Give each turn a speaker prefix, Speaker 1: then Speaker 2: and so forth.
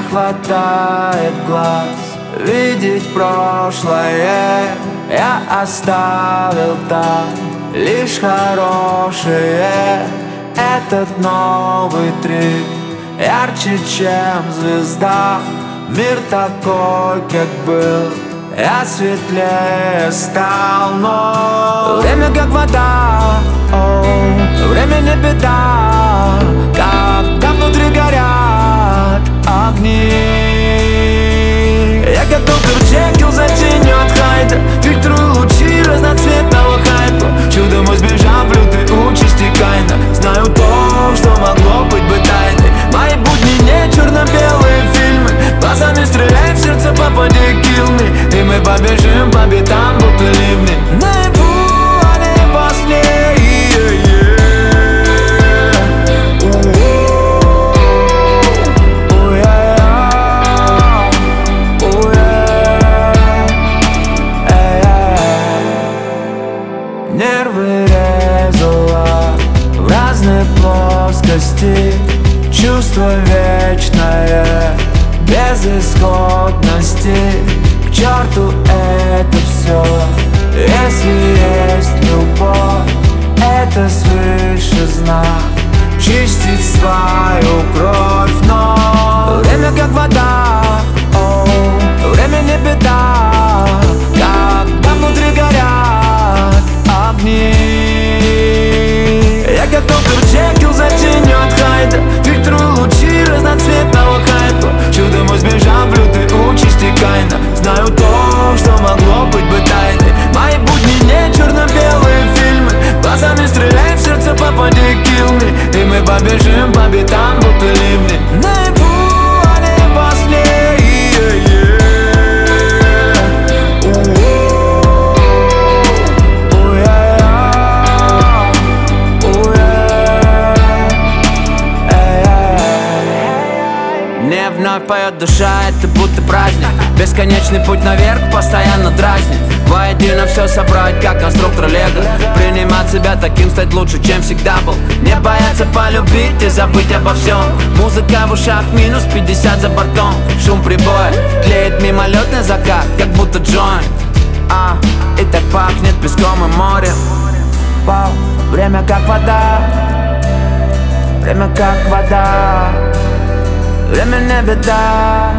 Speaker 1: хватает глаз видеть прошлое. Я оставил там лишь хорошее. Этот новый трip ярче, чем звезда. Мир такой, как был, я светлее стал. Но время как вода, время не беда. Когда внутри горят огни, я готов Джекил затенет хайда, фильтрую лучи разноцветного хайпа. Чудом избежав лютой участи Каина. Знаю то, что могло быть бы тайной. Мои будни не черно-белые фильмы. Глазами стреляй в сердце, попади, kill me. И мы побежим по битам, будто ливни. Наяву, а не во сне. Нервы резала в разные плоскости. Чувство вечное, без исходности. К черту это все, если есть любовь, это свыше знак. Чистить свою кровь, но время как вода, время не беда. Когда внутри горят огни, я готов Джекил затенет хайда, фильтрую лучи разноцветного хайпа. Чудом избежав лютой участи Каина. Знаю то, что могло быть бы тайной. Мои будни не черно-белые фильмы. Глазами стреляй в сердце, попади, kill me. И мы побежим по битам, будто ливни. Наяву, а не во сне. Мне вновь поет душа, это будто праздник. Бесконечный путь наверх постоянно дразнит. Воедино все собрать, как конструктор Лего. Принимать себя таким, стать лучше, чем всегда был. Не бояться полюбить и забыть обо всем. Музыка в ушах, минус 50 за бортом. Шум прибоя, тлеет мимолетный закат, как будто джойнт. И так пахнет песком и морем. Вау, время как вода. Время как вода. Время не беда.